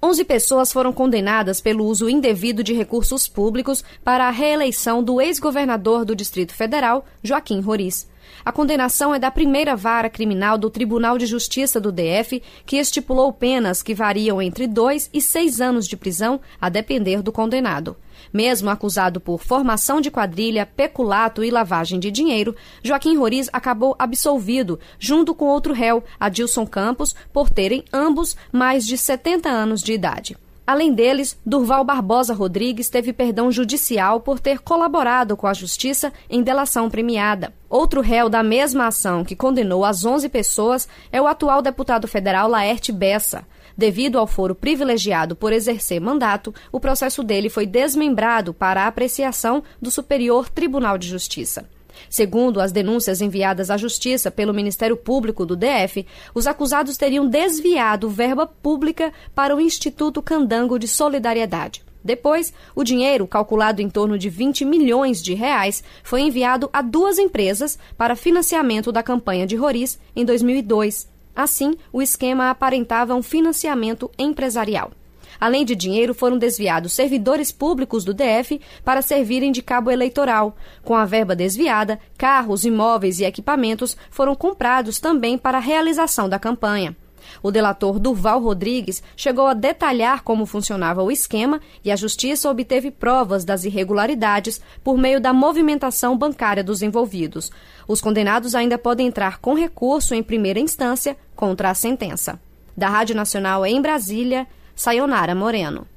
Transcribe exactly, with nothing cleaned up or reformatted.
onze pessoas foram condenadas pelo uso indevido de recursos públicos para a reeleição do ex-governador do Distrito Federal, Joaquim Roriz. A condenação é da primeira vara criminal do Tribunal de Justiça do D F, que estipulou penas que variam entre dois e seis anos de prisão, a depender do condenado. Mesmo acusado por formação de quadrilha, peculato e lavagem de dinheiro, Joaquim Roriz acabou absolvido, junto com outro réu, Adilson Campos, por terem ambos mais de setenta anos de idade. Além deles, Durval Barbosa Rodrigues teve perdão judicial por ter colaborado com a Justiça em delação premiada. Outro réu da mesma ação que condenou as onze pessoas é o atual deputado federal Laerte Bessa. Devido ao foro privilegiado por exercer mandato, o processo dele foi desmembrado para a apreciação do Superior Tribunal de Justiça. Segundo as denúncias enviadas à Justiça pelo Ministério Público do D F, os acusados teriam desviado verba pública para o Instituto Candango de Solidariedade. Depois, o dinheiro, calculado em torno de vinte milhões de reais, foi enviado a duas empresas para financiamento da campanha de Roriz em dois mil e dois. Assim, o esquema aparentava um financiamento empresarial. Além de dinheiro, foram desviados servidores públicos do D F para servirem de cabo eleitoral. Com a verba desviada, carros, imóveis e equipamentos foram comprados também para a realização da campanha. O delator Durval Rodrigues chegou a detalhar como funcionava o esquema e a Justiça obteve provas das irregularidades por meio da movimentação bancária dos envolvidos. Os condenados ainda podem entrar com recurso em primeira instância contra a sentença. Da Rádio Nacional em Brasília, Sayonara Moreno.